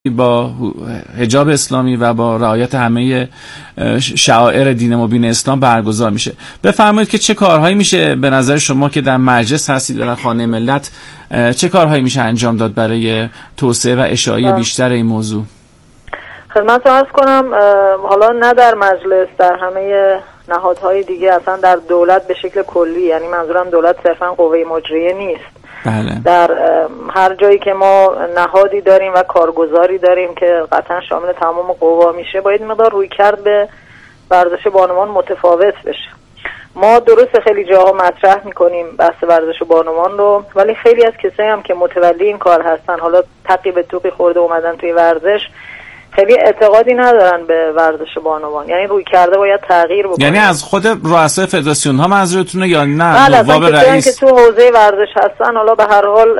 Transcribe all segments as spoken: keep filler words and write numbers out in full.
با حجاب اسلامی و با رعایت همه شعائر دین مبین اسلام برگزار میشه. بفرمایید که چه کارهایی میشه به نظر شما که در مجلس هستید در خانه ملت، چه کارهایی میشه انجام داد برای توسعه و اشاعه بیشتر این موضوع؟ خدمت عرض کنم، حالا نه در مجلس، در همه نهادهای دیگه، اصلا در دولت به شکل کلی، یعنی منظورم دولت صرفا قوه مجریه نیست. بله. در هر جایی که ما نهادی داریم و کارگزاری داریم که قطعا شامل تمام قوا میشه، باید مقدار روی کرد به ورزش بانوان متفاوت بشه. ما درست خیلی جاها مطرح میکنیم بحث ورزش بانوان رو، ولی خیلی از کسایی هم که متولی این کار هستن، حالا تقی به توقی خورده اومدن توی ورزش، خیلی اعتقادی ندارن به ورزش بانوان. یعنی روی کرده باید تغییر بکنه. یعنی از خود رؤسای فدراسیون ها منظورتونه یا نه نواب رئیس که تو حوزه ورزش هستن؟ حالا به هر حال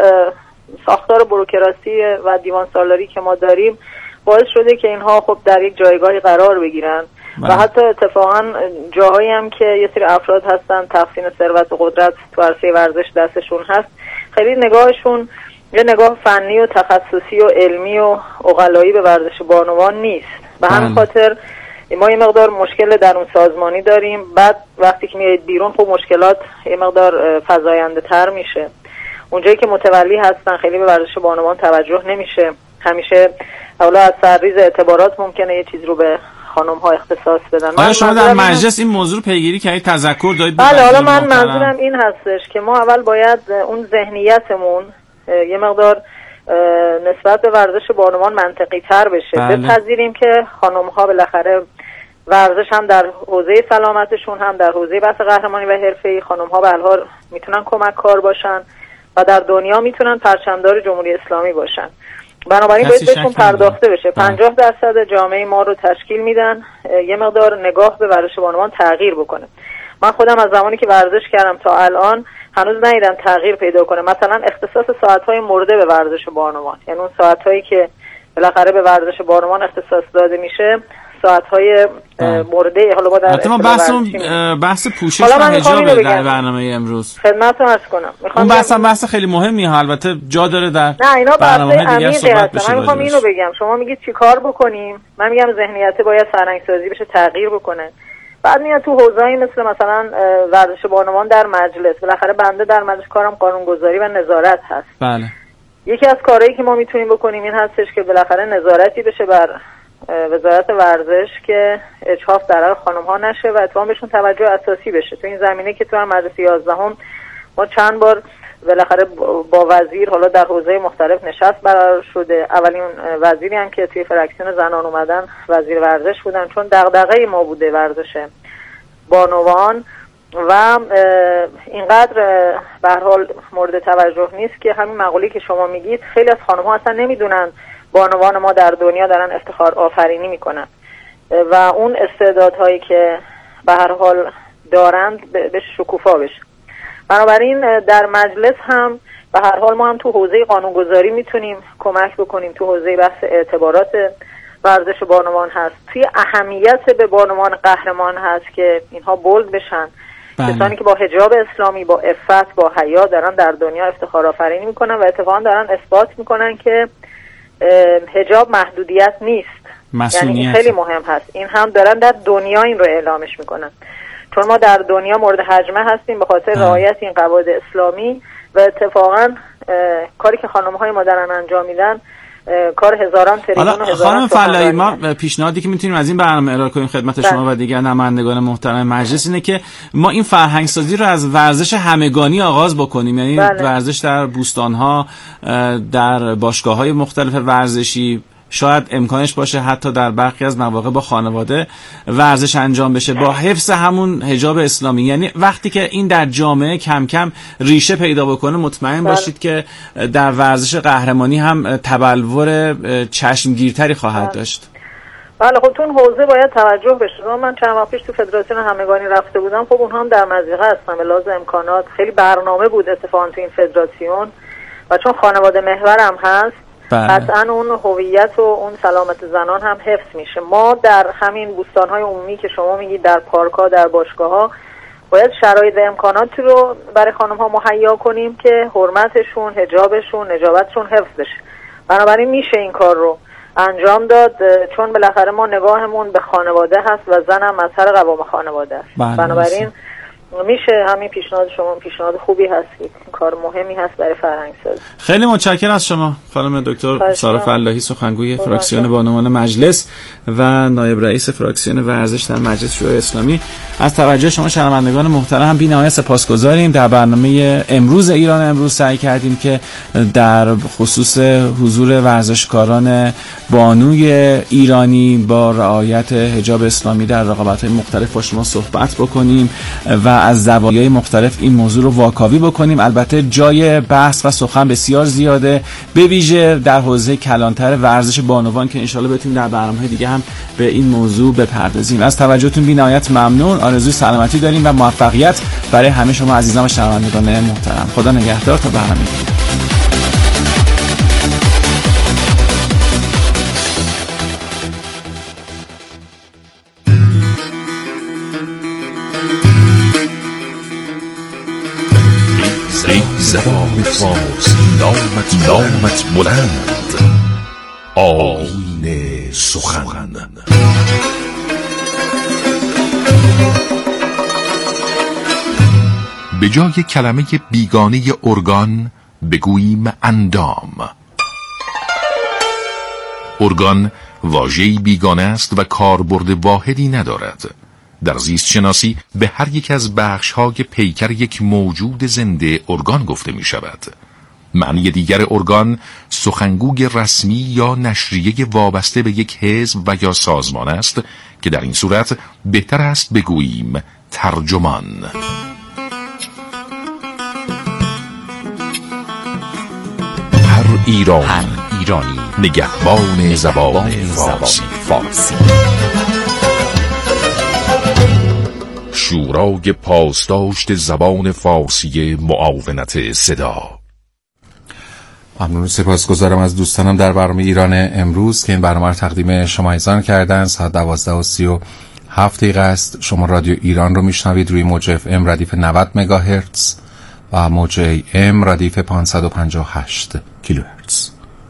ساختار بوروکراسی و دیوان سالاری که ما داریم باعث شده که اینها خب در یک جایگاهی قرار بگیرن من. و حتی اتفاقا جاهایی هم که یه سری افراد هستن تقسیم ثروت و قدرت تو عرصه ورزش دستشون هست، خیلی نگاهشون یه نگاه فنی و تخصصی و علمی و عقلایی به ورزش بانوان نیست. به همین خاطر ما یه مقدار مشکل درون سازمانی داریم. بعد وقتی که میایید بیرون خب مشکلات یه مقدار فزاینده تر میشه. اونجایی که متولی هستن خیلی به ورزش بانوان توجه نمیشه. همیشه حالا از سرریز اعتبارات ممکنه یه چیز رو به خانم ها اختصاص بدن. آیا شما در مجلس این موضوع رو پیگیری کردید، تذکر دادید؟ بله، حالا من منظورم این هستش که ما اول باید اون ذهنیتمون یه مقدار نسبت به ورزش بانوان منطقی تر بشه. بله. بپذیریم که خانم ها بالاخره ورزش هم در حوزه سلامتشون، هم در حوزه بحث قهرمانی و حرفه‌ای، خانم ها به هر حال میتونن کمک کار باشن و در دنیا میتونن پرچمدار جمهوری اسلامی باشن. بنابراین باید بهشون پرداخته بشه. پنجاه درصد جامعه ما رو تشکیل میدن، یه مقدار نگاه به ورزش بانوان تغییر بکنه. من خودم از زمانی که ورزش کردم تا الان هنوز ندیدم تغییر پیدا کنه. مثلا اختصاص ساعت‌های مرده به ورزش بانوان، یعنی اون ساعت‌هایی که بالاخره به ورزش بانوان اختصاص داده میشه ساعت‌های مرده. حالا با در ما بحث بحث پوشش و حجاب در برنامه امروز خدمتتون عرض کنم. اون بحث هم بحث خیلی مهمیه، البته جا داره در نه اینا برنامه دیگه صحبت بشه. من میخوام اینو بگم، شما میگید چیکار بکنیم، من میگم ذهنیت باید فرهنگ‌سازی بشه، تغییر بکنه. بعد میاد تو حوزه‌ای مثل مثلا ورزش بانوان در مجلس. بالاخره بنده در مجلس کارم قانونگذاری و نظارت هست. بله. یکی از کارهایی که ما میتونیم بکنیم این هستش که بالاخره نظارتی بشه بر وزارت ورزش که اجحاف در حق خانم‌ها نشه و اتفاقا بهشون توجه اساسی بشه. تو این زمینه که تو هم مجلس یازدهم ما چند بار بالاخره با وزیر حالا در حوزه مختلف نشست برقرار شده. اولین وزیری هم که توی فراکسیون زنان اومدن وزیر ورزش بودن، چون دغدغه ما بوده ورزش بانوان و اینقدر به هر حال مورد توجه نیست که همین مقوله‌ای که شما میگید خیلی از خانم‌ها اصلا نمیدونن بانوان ما در دنیا دارن افتخار آفرینی میکنن و اون استعدادهایی که به هر حال دارند به شکوفا بشه. بنابراین در مجلس هم به هر حال ما هم تو حوزه قانونگذاری میتونیم کمک بکنیم. تو حوزه بحث اعتبارات ورزش بانوان هست، توی اهمیت به بانوان قهرمان هست که اینها بولد بشن. بله. کسانی که با حجاب اسلامی، با عفت، با حیا دارن در دنیا افتخار آفرینی میکنن و اتفاقا دارن اثبات میکنن که حجاب محدودیت نیست. مسئولیت. یعنی این خیلی مهم هست. این هم دارن در دنیا این رو اعلامش میکنن، چون ما در دنیا مورد حجمه هستیم به خاطر رعایت این قواعد اسلامی و اتفاقا کاری که خانم‌های ما دارن انجام میدن کار هزاران تریلیون و هزاران. خانم فلاحی، ما پیشنهادی که میتونیم از این برنامه ارائه کنیم خدمت شما و دیگر نمایندگان محترم مجلس اینه که ما این فرهنگ سازی رو از ورزش همگانی آغاز بکنیم. یعنی بله. ورزش در بوستان‌ها، در باشگاه‌های مختلف ورزشی، شاید امکانش باشه حتی در برخی از مواقع با خانواده ورزش انجام بشه با حفظ همون حجاب اسلامی. یعنی وقتی که این در جامعه کم کم ریشه پیدا بکنه مطمئن باشید که در ورزش قهرمانی هم تبلور چشمگیرتری خواهد داشت. بله، خب تو اون حوزه باید توجه بشه. من چند وقت پیش تو فدراسیون همگانی رفته بودم، خب اونها هم در مضیقه هستن به لحاظ امکانات. خیلی برنامه بود اتفاقا تو این فدراسیون و چون خانواده محور هم هست قطعا اون هویت و اون سلامت زنان هم حفظ میشه. ما در همین بوستان‌های عمومی که شما میگید، در پارک‌ها، در باشگاه‌ها، باید شرایط و امکاناتی رو برای خانم‌ها مهیا کنیم که حرمتشون، حجابشون، نجابتشون حفظ بشه. بنابراین میشه این کار رو انجام داد، چون بالاخره ما نگاهمون به خانواده هست و زنم مظهر قوام خانواده است. بنابراین میشه همین پیشنهاد شما پیشنهاد خوبی هست، کار مهمی هست برای فرهنگ سازی. خیلی متشکرم از شما خانم دکتر سارا فلاحی، سخنگوی فراکسیون بانوان مجلس و نایب رئیس فراکسیون ورزش در مجلس شورای اسلامی. از توجه شما شنوندگان محترم بی‌نهایت سپاسگزاریم. در برنامه امروز ایران امروز سعی کردیم که در خصوص حضور ورزشکاران بانوی ایرانی با رعایت حجاب اسلامی در رقابت‌های مختلف با شما صحبت بکنیم و از زوایای مختلف این موضوع رو واکاوی بکنیم. البته جای بحث و سخن بسیار زیاده، به ویژه در حوزه کلانتر ورزش بانوان که انشالله بتونیم در برنامه‌های دیگه هم به این موضوع بپردازیم. از توجهتون بی‌نهایت ممنون. آرزوی سلامتی داریم و موفقیت برای همه شما عزیزان و شنوندگان محترم. خدا نگهدار تا برنامه دیگه. زبان فارسی نامت نامت بلند، آیین سخن. به جای کلمه بیگانه ارگان بگوییم اندام. ارگان واژه‌ای بیگانه است و کاربرد واحدی ندارد. در زیست شناسی به هر یک از بخش‌های پیکر یک موجود زنده ارگان گفته می شود. معنی دیگر ارگان سخنگوی رسمی یا نشریه وابسته به یک حزب و یا سازمان است که در این صورت بهتر است بگوییم ترجمان. هر ایرانی, هر ایرانی نگهبان زبان فارسی. فارسی. شورای پاسداشت زبان فارسی معاونت صدا. ممنون، سپاسگزارم از دوستانم در برنامه ایران امروز که این برنامه رو تقدیم شما ایزان کردن. ساعت دوازده و سی و هفت دقیقه است. شما رادیو ایران رو میشنوید روی موج اف ام ردیف نود مگاهرتز و موج ای ام ردیف پانصد و پنجاه و هشت کیلوهرتز.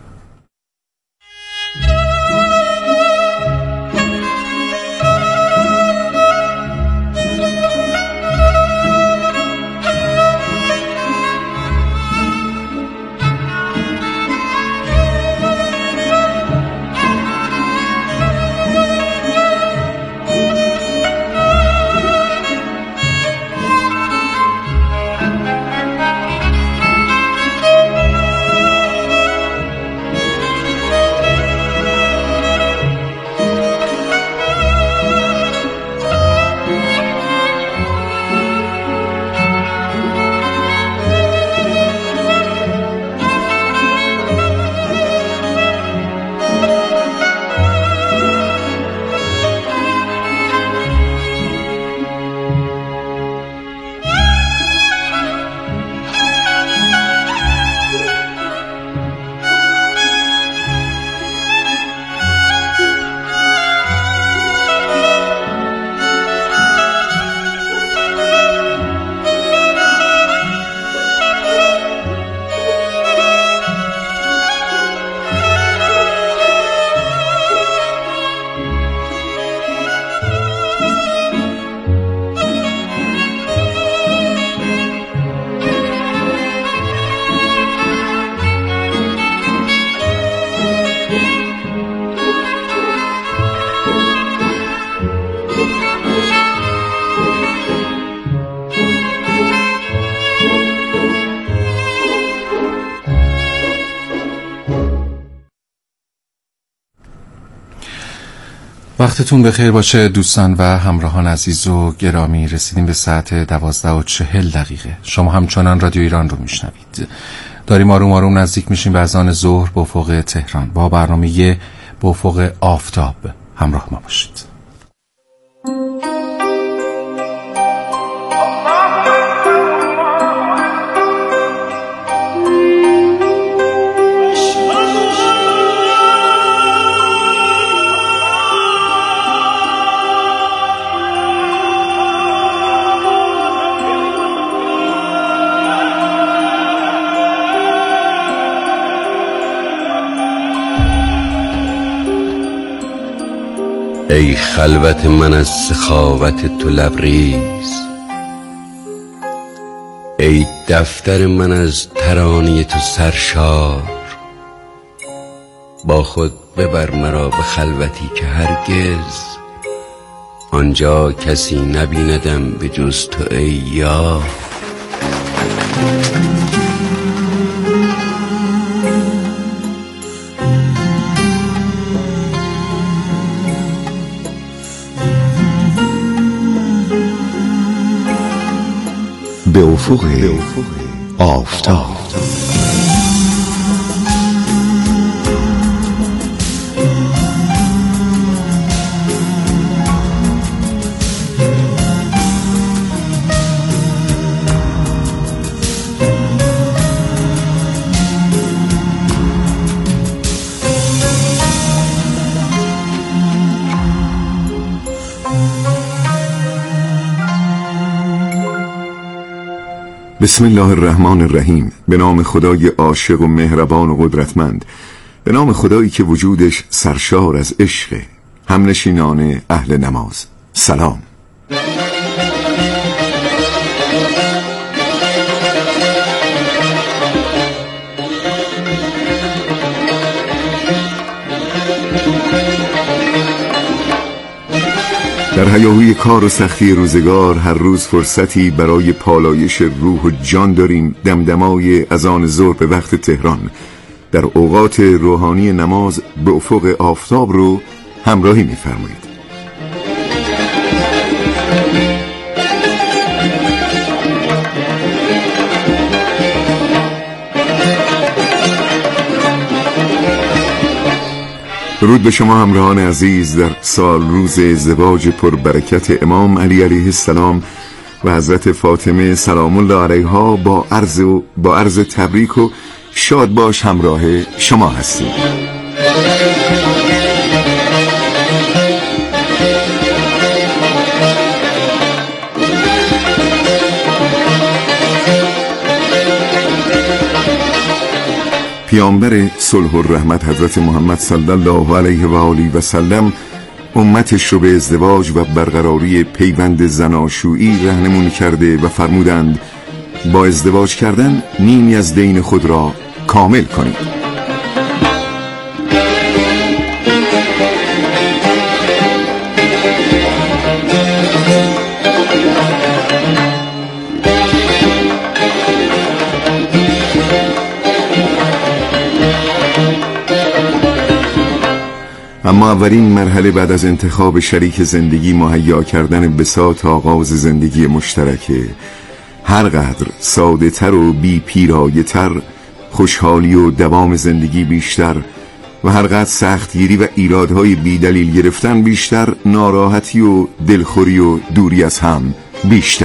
وقتتون بخیر باشه دوستان و همراهان عزیز و گرامی. رسیدیم به ساعت دوازده و چهل دقیقه. شما همچنان رادیو ایران رو میشنوید. داریم آروم آروم نزدیک میشیم به اذان ظهر به افق تهران. با برنامه به افق آفتاب همراه ما باشید. ای خلوت من از سخاوت تو لبریز، ای دفتر من از ترانه تو سرشار. با خود ببر مرا به خلوتی که هرگز آنجا کسی نبیندم به جز تو ای یار. به افق آفتاب. بسم الله الرحمن الرحیم. به نام خدای عاشق و مهربان و قدرتمند، به نام خدایی که وجودش سرشار از عشق. همنشینان اهل نماز سلام. در هیاهوی کار و سختی روزگار هر روز فرصتی برای پالایش روح و جان داریم. دمدمای اذان ظهر به وقت تهران در اوقات روحانی نماز به افق آفتاب رو همراهی می‌فرمایید. درود به شما همراهان عزیز در سال روز ازدواج پربرکت امام علی علیه السلام و حضرت فاطمه سلام الله علیها. با عرض و با عرض تبریک و شاد باش همراه شما هستیم. پیامبر صلح و رحمت حضرت محمد صلی الله علیه و آله و سلم امتش رو به ازدواج و برقراری پیوند زناشویی راهنمون کرده و فرمودند با ازدواج کردن نیمی از دین خود را کامل کنید. اما اولین مرحله بعد از انتخاب شریک زندگی مهیا کردن بساط آغاز زندگی مشترکه. هر قدر ساده تر و بی پیرایه تر، خوشحالی و دوام زندگی بیشتر و هر قدر سختگیری و ایرادهای بی دلیل گرفتن بیشتر، ناراحتی و دلخوری و دوری از هم بیشتر.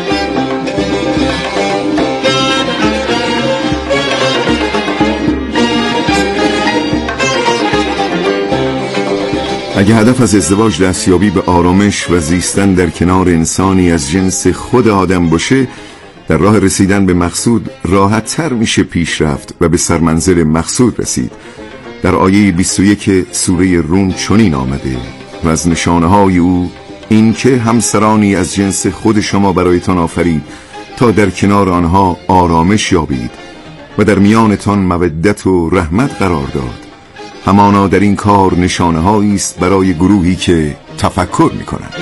اگه هدف از ازدواج دستیابی به آرامش و زیستن در کنار انسانی از جنس خود آدم باشه، در راه رسیدن به مقصود راحت تر میشه پیش رفت و به سرمنزل مقصود رسید. در آیه بیست و یک سوره روم چنین آمده: و از نشانه های او این که همسرانی از جنس خود شما برایتان آفرید تا در کنار آنها آرامش یابید و در میانتان مودت و رحمت قرار داد. همانا در این کار نشانه هایی است برای گروهی که تفکر می کنند.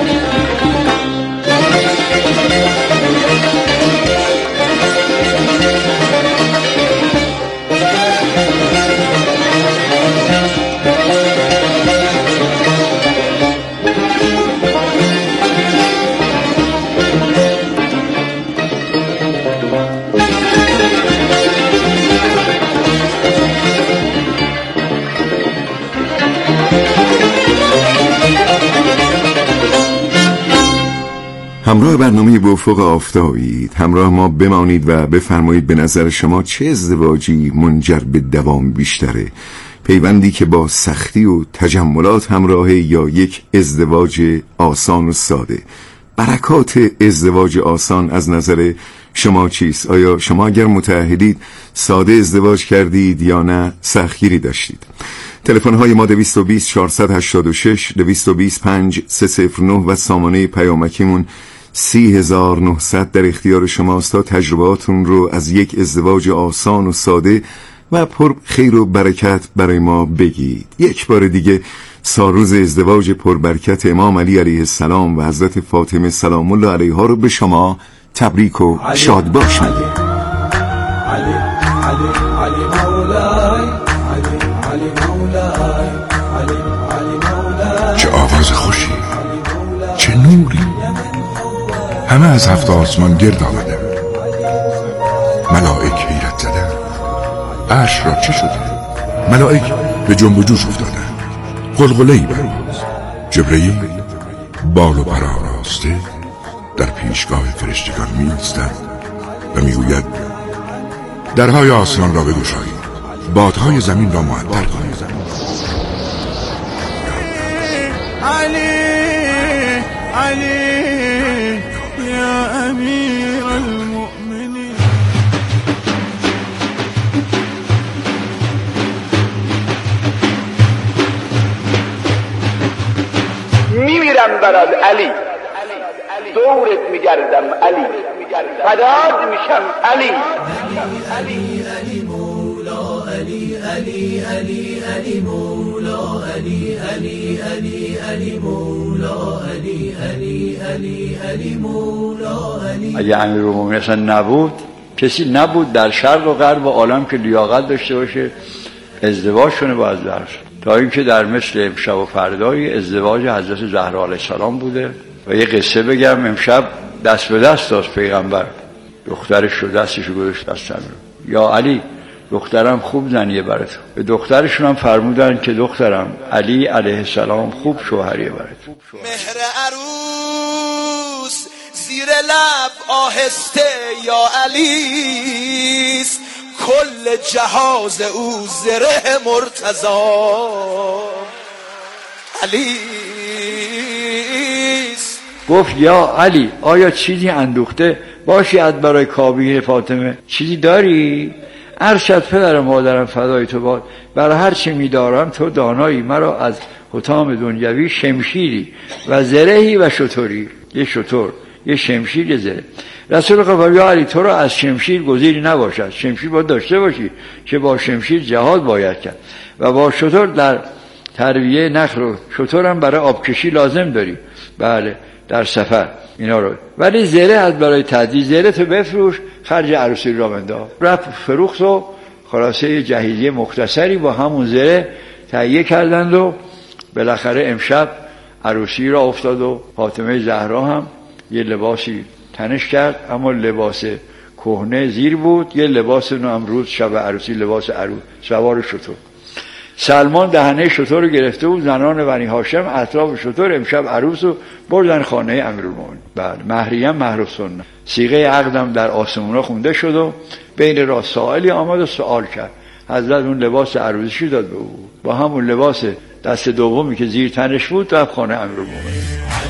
همراه برنامه به افق آفتابید. همراه ما بمانید و بفرمایید به نظر شما چه ازدواجی منجر به دوام بیشتره؟ پیوندی که با سختی و تجملات همراهه یا یک ازدواج آسان و ساده؟ برکات ازدواج آسان از نظر شما چیست؟ آیا شما اگر متعهدید ساده ازدواج کردید یا نه سختگیری داشتید؟ تلفن های ما دویست و بیست چهارصد و هشتاد و شش، دویست و بیست پنج سیصد و نه و سامانه پیامکیمون سی هزار و نهصد در اختیار شماست تا تجربهاتون رو از یک ازدواج آسان و ساده و پر خیر و برکت برای ما بگید. یک بار دیگه سالروز ازدواج پربرکت امام علی علیه السلام و حضرت فاطمه سلام الله علیها رو به شما تبریک و شاد باش میگه. علی علی علی مولای، علی علی مولای، علی علی مولای. چه آواز خوشی، چه نوری، همه از هفت آسمان گرد آمدن. ملائک حیرت زدن. عرش را چه شده؟ ملائک به جنب و جوش افتادن. غلغله‌ای برید. جبرئیل بال و پر آراسته در پیشگاه فرشتگان می‌ایستد و میگوید درهای آسمان را بگشایید، بادهای زمین را معطل کنید. علی علی یا امیر المؤمنین. میمیرم برات علی، دورت میگردم علی، فدات میشم علی. علی علی مولا، علی علی علی علی مولا، علی علی علی علی مولا، علی علی علی علی مولا، علی. اگه امیرالمومنین اصلا نبود، کسی نبود در شرق و غرب و عالم که لیاقت داشته باشه ازدواج کنه با از درس. تا اینکه در مثل امشب و فردای ازدواج حضرت زهرا علیه السلام بوده. و یه قصه بگم، امشب دست به دست داشت پیغمبر، دخترش رو دستش رو گذاشت دستم رو، یا علی دخترم خوب زنیه برات. به دخترشون هم فرمودن که دخترم علی علیه السلام خوب شوهریه برات. مهر عروس زیر لب آهسته یا علیست، کل جهاز او زره مرتضی علیست. گفت یا علی آیا چیزی اندوخته باشی از برای کابینه فاطمه؟ چیزی داری؟ ارشد پدر مادرم فدای تو باد، برای هر چی می‌دارم تو دانایی، مرا از حطام دنیوی شمشیری و زرهی و شتری. یه شتر، یه شمشیر، یه زره. رسول خدا یا علی تو را از شمشیر گزیری نباشد. شمشیر باید داشته باشی که با شمشیر جهاد باید کرد و با شتر در تربیه نخل و شتر هم برای آبکشی لازم داری، بله در سفر اینا رو. ولی زره از برای تعدیل، زره تو بفروش خرج عروسی را بنداز. رفت فروخت و خلاصه جهیزیه مختصری با همون زره تهیه کردند و بالاخره امشب عروسی را افتاد و فاطمه زهرا هم یه لباسی تنش کرد، اما لباس کهنه زیر بود، یه لباس نو امروز شب عروسی لباس عروس سوار شتر. سلمان دهنه شتر رو گرفته بود، زنان بنی هاشم اطراف شتر امشب عروس رو بردن خانه امیرالمومنین. بله مهریه مهر السنه. صیغه عقدم در آسمونا خونده شد و بین را سائلی آمد و سوال کرد. حضرت اون لباس عروسیشو داد به او، با همون لباس دست دومی که زیر تنش بود رفت خانه امیرالمومنین.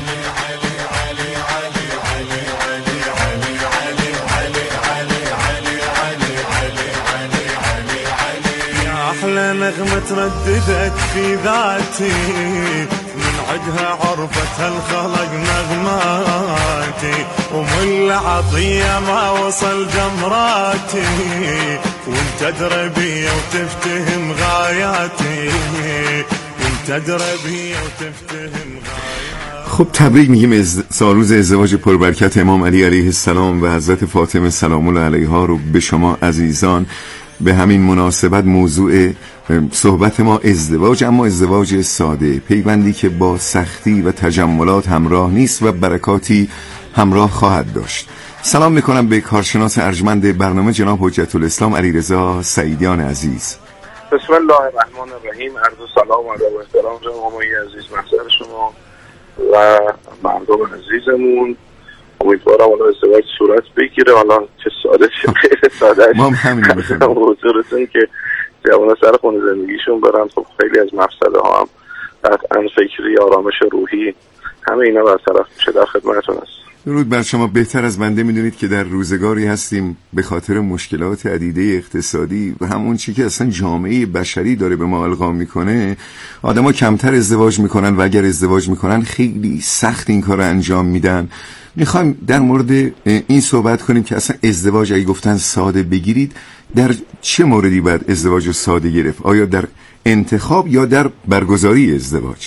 أحلى نغمة ترددت في ذاتي، من عدها عرفت الخلق نغماتي، ومن العطية ما وصل جمراتي، وانت دربي وتفتهم غاياتي، وانت دربي وتفتهم غاياتي. خب تبریک میگیم از سالروز ازدواج پربرکت امام علی علیه السلام و حضرت فاطمه سلام الله علیها رو به شما عزیزان. به همین مناسبت موضوع صحبت ما ازدواج، اما ازدواج ساده، پیوندی که با سختی و تجملات همراه نیست و برکاتی همراه خواهد داشت. سلام میکنم به کارشناس ارجمند برنامه جناب حجت الاسلام علیرضا سعیدیان عزیز. بسم الله الرحمن الرحیم. عرض سلام و ادب و احترام جناب آقای عزیز محضر شما و مردم عزیزمون. امیدوارم حالا ازدواج صورت بگیره، حالا چه ساده چه غیر ساده. ما هم همین می‌خوایم حضورتون که جوان‌ها سر خونه زندگیشون برن. خب خیلی از مفسده ها هم قطعاً فکری، آرامش روحی، همه اینا برطرف میشه. در خدمتتون هست. درود بر شما. بهتر از بنده میدونید که در روزگاری هستیم به خاطر مشکلات عدیده اقتصادی و همون چی که اصلا جامعه بشری داره به ما القا میکنه، آدما کمتر ازدواج میکنن و اگر ازدواج میکنن خیلی سخت این کار رو انجام میدن. میخوایم در مورد این صحبت کنیم که اصلا ازدواج اگه گفتن ساده بگیرید، در چه موردی باید ازدواج رو ساده گرفت؟ آیا در انتخاب یا در برگزاری ازدواج؟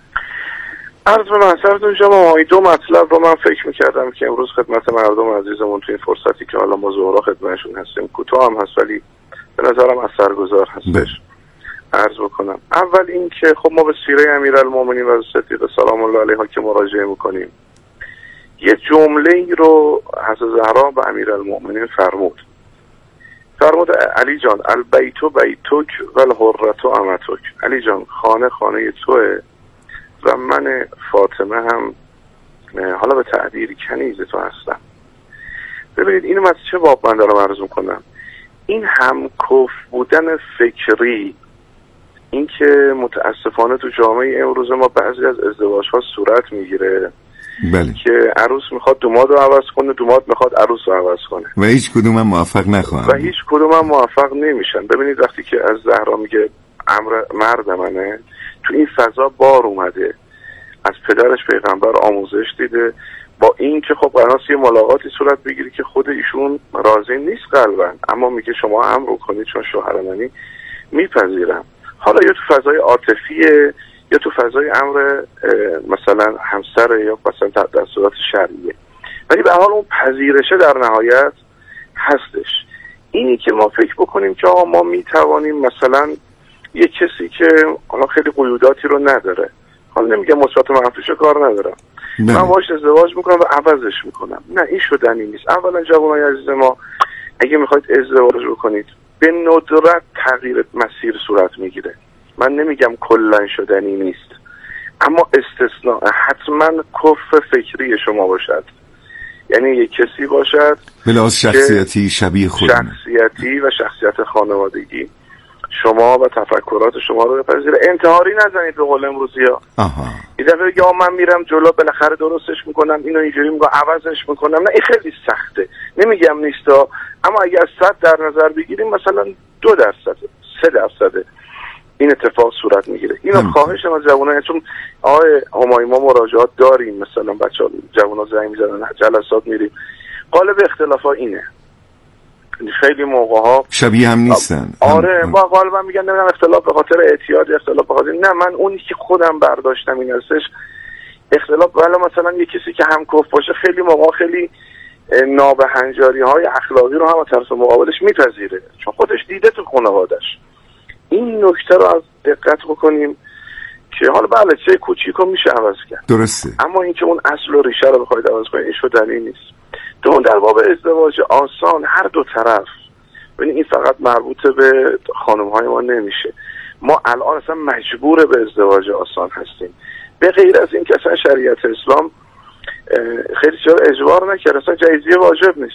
عرض به محضرتون شما این دو مطلب رو من فکر میکردم که امروز خدمت مردم عزیزمون تو این فرصتی که حالا ما ظهرا خدمتشون هستیم، کوتاه هم هست ولی به نظرم اثرگذار هستش، عرض بکنم. اول این که خب ما به سیره امیرالمومنین و صدیق سلام الله علیها که مراجعه میکنیم، یه جمله ای رو حضرت زهرا به امیرالمومنین فرمود. فرمود علی جان البیت بیتک و الحرة امتک. علی جان خانه خانه توه و من فاطمه هم حالا به تعبیر کنیز تو هستم. ببینید اینو من چه باب من دارم عرض میکنم، این همکف بودن فکری، این که متاسفانه تو جامعه امروز ما بعضی از ازدواج ها صورت میگیره، بله، که عروس میخواد دوماد رو عوض کنه، دوماد میخواد عروس رو عوض کنه و هیچ کدوم هم موفق نخواهند و هیچ کدوم هم موفق نمیشن. ببینید وقتی که از زهرا میگه امر مرد منه، تو این فضا بار اومده، از پدرش پیغمبر آموزش دیده، با این که خب قراره یه ملاقاتی صورت بگیری که خود ایشون راضی نیست قلبا، اما میگه شما امر کنید چون شوهر منی، میپذیرم. حالا یا تو فضای عاطفیه یا تو فضای امر مثلا همسر یا مثلا در صورت شرعیه، ولی به حال اون پذیرشه در نهایت هستش. اینی که ما فکر بکنیم که آقا ما میتوانیم مثلا یه کسی که حالا خیلی قیوداتی رو نداره، حالا نمیگم مثبت و منفیشو کار ندارم، بله. من باهاش ازدواج میکنم و عوضش میکنم، نه این شدنی نیست. اولا جوانای عزیز ما اگه میخواید ازدواج بکنید به ندرت تغییر مسیر صورت میگیره، من نمیگم کلا شدنی نیست، اما استثناء حتما کف فکری شما باشد، یعنی یک کسی باشد بلاز شخصیتی شبیه خود شخصیتی و شخصیت خانوادگی شما و تفکرات شما رو بپذیره. انتحاری نزنید به قول امروزی ها. این دفعه بگه من میرم جلو بالاخره درستش میکنم، اینو اینجوری میگم عوضش میکنم، نه این خیلی سخته، نمیگم نیستا، اما اگر صد در نظر بگیریم مثلا دو درصد سه درصد این اتفاق صورت میگیره. اینو خواهشم از جوانان، چون آقای همایی ما مراجعات داریم، مثلا بچه‌ها جوانان زنگ میزنن جلسات میریم، قالب اختلافا اینه، خیلی موقع ها شبیه هم نیستن. آره با غالبا میگن نمیدونم اختلاف به خاطر اعتیاد، اختلاف به خاطر، نه من اونی که خودم برداشتم این هستش اختلاف ولی مثلا یه کسی که همکف باشه خیلی موقع خیلی نابهنجاری های اخلاقی رو هم از طرف مقابلش میپذیره، چون خودش دیده تو خانواده‌اش. این نکته رو از دقت بکنیم که حالا بله چه کوچیکو میشه عوض کرد، درسته، اما اینکه اون اصل و ریشه رو بخواید عوض کنید این شدنی نیست. دوم در باب ازدواج آسان هر دو طرف، ببین این فقط مربوط به خانم‌های ما نمیشه، ما الان اصلا مجبور به ازدواج آسان هستیم، به غیر از این که اصلا شریعت اسلام خیلی چرا اجبار نکرد، اصلا جایزیه واجب نیست،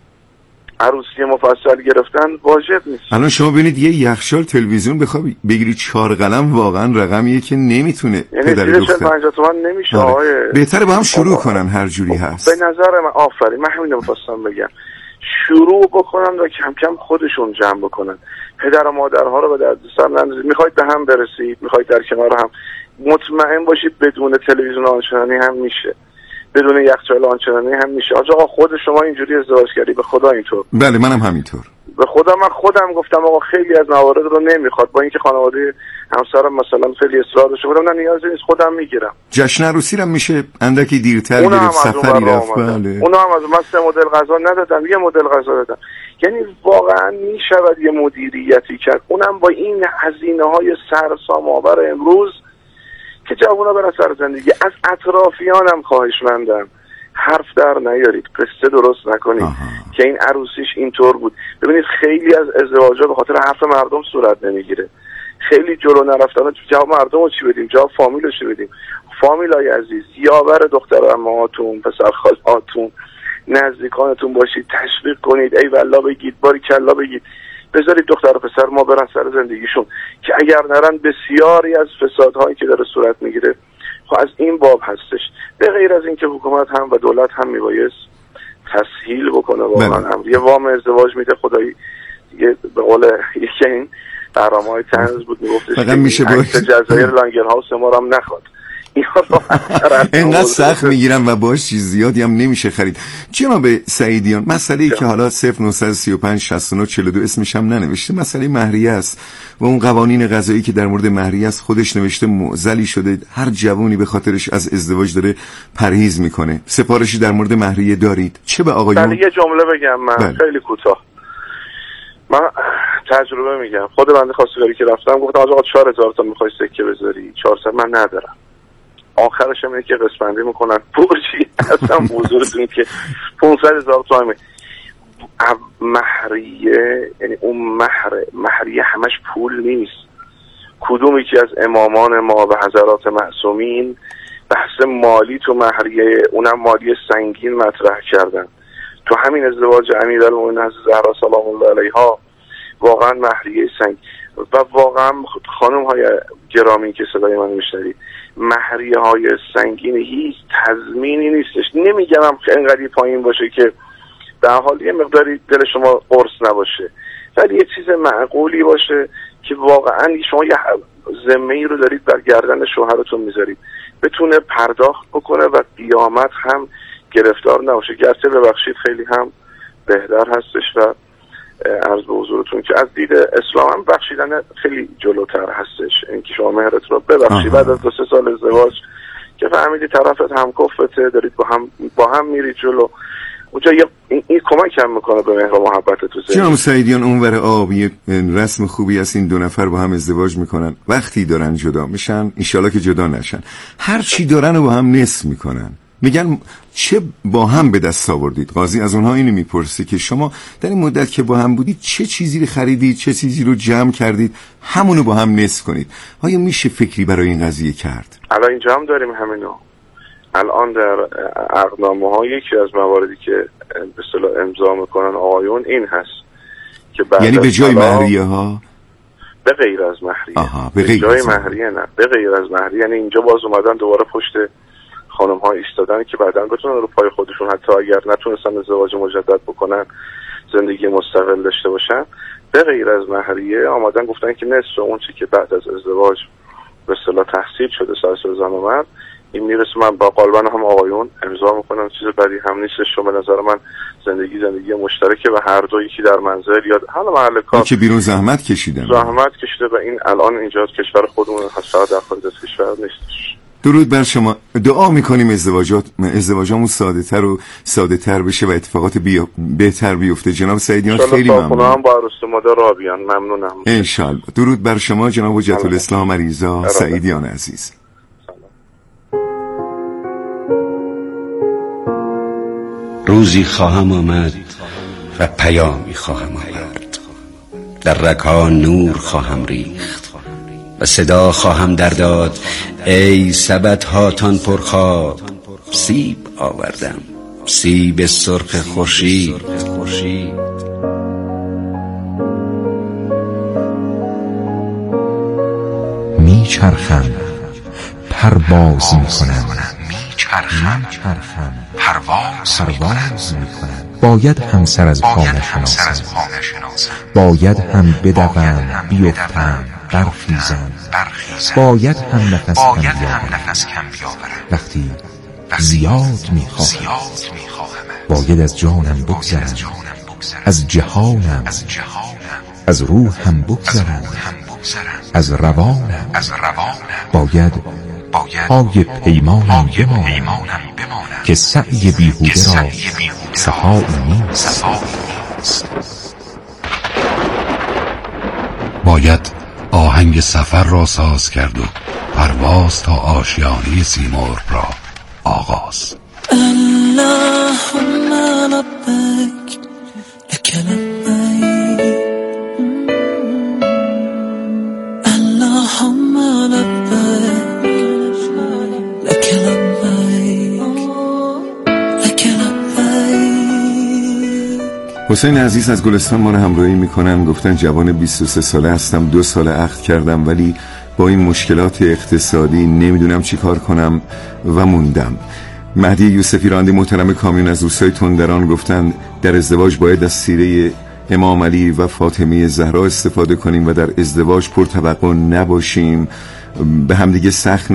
عروسی مفصل گرفتن واجب نیست. الان شما ببینید یه یخچال تلویزیون بخوای بگیری چهار قلم واقعا رقمیه که نمیتونه یعنی پدر دختر پنجاه تومن نمیشه. آقای بهتره با هم شروع کنن هر جوری هست. به نظر من آفرین، من همین رو می‌خواستم بگم، شروع بکنن و کم کم خودشون جمع بکنن، پدر و مادرها رو به درد سر نندازید، میخواید به هم برسید، میخواید در کنار هم، مطمئن باشید بدون تلویزیون آنچنانی هم میشه، بدون یخچال آنچنانی هم میشه. آقا خود شما اینجوری ازدواج کردی، به خدا اینطور. بله منم همینطور، به خدا من خودم گفتم آقا خیلی از موارد رو نمیخواد، با اینکه خانواده همسرم مثلا خیلی اصرار داشته، گفتم نه نیازی نیست خودم میگیرم. جشن عروسی رو میشه اندکی دیرتر گرفت، سفری رفت. بله اونا هم از من سه مدل غذا ندادم، یه مدل غذا دادم. یعنی واقعا میشود یه مدیریتی کرد، اونم با این هزینه‌های سرسام آور امروز که جوونا برن سر زندگی. از اطرافیانم خواهشمندم حرف در نیارید، قصه درست نکنید آها. که این عروسیش اینطور بود. ببینید خیلی از ازدواج‌ها به خاطر حرف مردم صورت نمیگیره، خیلی جلو نرفتن جواب مردم رو چی بدیم، جواب فامیل رو چی بدیم. فامیلای عزیز، یاور دختر عمه‌هاتون، پسر خاله‌هاتون، نزدیکانتون باشید، تشویق کنید، ای والله بگید، باری کلا بگید، بذارید دختر و پسر ما برن سر زندگیشون، که اگر نرن بسیاری از فسادهایی که داره صورت میگیره خب از این باب هستش. به غیر از اینکه حکومت هم و دولت هم میبایست تسهیل بکنه واقعا امر. یه وام ازدواج میده خدایی، یه به قول یکی این برنامه‌های طنز بود میگفتش فقط میشه عکس جزایر لانگرهاوس ما رو هم نخواد. اینقدر سخت میگیرم و باش چیز زیادی هم نمیشه خرید. جناب سعیدیان، مسئله ای که حالا صفر نه سه پنج شصت و نه چهل و دو اسمش هم ننوشته، مسئله مهریه است و اون قوانین قضایی که در مورد مهریه است خودش نوشته معضلی شده. هر جوونی به خاطرش از ازدواج داره پرهیز میکنه. سفارشی در مورد مهریه دارید؟ چه به آقایون؟ یه جمله بگم من بله. خیلی کوتاه. من تجربه میگم. خود بنده خواستگاری که رفتم گفتم آقا چهار هزار تا میخوای سکه بذاری؟ چهارصد من ندارم. آخرش هم اینه که قسمندی میکنن پرچی اصلا حضورتون که پانصد هزار تومن مهریه، یعنی اون مهر مهریه همش پول نیست. کدوم یکی از امامان ما و حضرات معصومین بحث مالی تو مهریه، اونم مالی سنگین مطرح کردن. تو همین ازدواج امیرالمومنین حضرت زهرا سلام الله علیها واقعا مهریه سنگ و واقعا خانم های گرامی که صدای من میشنوید، مهریه های سنگین هیچ تضمینی نیستش. نمیگم هم اینقدر پایین باشه که در حال یه مقداری دل شما قرص نباشه، ولی یه چیز معقولی باشه که واقعا شما یه ذمه ای رو دارید بر گردن شوهرتون میذارید، بتونه پرداخت بکنه و قیامت هم گرفتار نباشه. گرچه ببخشید خیلی هم بهتر هستش و عرض به حضورتون که از دید اسلام هم بخشیدن خیلی جلوتر هستش. اینکه شما مهرت رو ببخشید بعد از دو سه سال ازدواج که فهمیدی طرفت هم کفته، دارید با هم با هم میرید جلو، اونجا این, این کمک هم میکنه به مهر و محبت تو زندگی. جناب سعیدیان، اونور آب یه رسم خوبی است، این دو نفر با هم ازدواج میکنن، وقتی دارن جدا میشن انشالله که جدا نشن، هر چی دارن رو با هم نصف میکنن. میگن چه با هم به دست آوردید؟ قاضی از اونها اینو میپرسه که شما در این مدت که با هم بودید چه چیزی رو خریدید، چه چیزی رو جمع کردید، همونو با هم نصف کنید. آیا میشه فکری برای این قضیه کرد؟ الان اینجا هم داریم همینو. الان در عقدنامه ها یکی از مواردی که به اصطلاح امضا میکنن آقایون این هست که بعد یعنی به جای مهریه ها، به غیر از مهریه. آها، به غیر جای مهریه نه، به غیر از مهریه. یعنی اینجا باز اومدن دوباره پشت خانم ها ایستادن که بعداً بتونن رو پای خودشون حتی اگر نتونستن ازدواج مجدد بکنن زندگی مستقل داشته باشن، به غیر از مهریه آمدن گفتن که نصف اون چی که بعد از ازدواج به اصطلاح تحصیل شده سر زن و مرد این میرسه. من با قالبان هم آقایون امضا میکنم، چیز بدی هم نیستش. شما به نظر من زندگی زندگی مشترکه و هر دو یکی در منزل یا حالا محل کار که بیرون زحمت کشیدن زحمت کشیده و این الان اینجا کشور خودمون هست، در خارج از کشور نیستش. درود بر شما. دعا میکنیم ازدواجات ازدواجامون ساده تر و ساده تر بشه و اتفاقات بیا... بهتر بیفته. جناب سعیدیان خیلی ممنونم. هم با عروس مادر را بیان. ممنونم. انشالله. درود بر شما جناب حجت الاسلام علیزا سعیدیان عزیز. روزی خواهم آمد و پیامی خواهم آورد، در رکا نور خواهم ریخت و صدا خواهم در داد ای سبد هاتان پرخواب، سیب آوردم، سیب سرخ خورشید. میچرخم پرواز میکنم، میچرخم پرواز میکنم. باید هم سر از پا نشناسم، باید هم بدوم بیفتم برخیزم، باید هم نفس کم بیاورم وقتی زیاد میخواهم، باید از جانم بگذرم، از جهانم، از روحم بگذرم، از روانم، باید پای پیمانم بمانم که سعی بیهوده را سهایی نیست. باید آهنگ سفر را ساز کرد و پرواز تا آشیانه سیمرغ را آغاز. اللهم لبیک لک لبیک، اللهم لبیک لک لبیک لک لبیک. حسین عزیز از گلستان ما رو همراهی میکنن، گفتن جوان بیست و سه ساله هستم، دو سال عقد کردم ولی با این مشکلات اقتصادی نمیدونم چی کار کنم و موندم. مهدی یوسفی راننده محترم کامیون از روستای تندران گفتند در ازدواج باید از سیره امام علی و فاطمه زهرا استفاده کنیم و در ازدواج پرتوقع نباشیم، به همدیگه سخت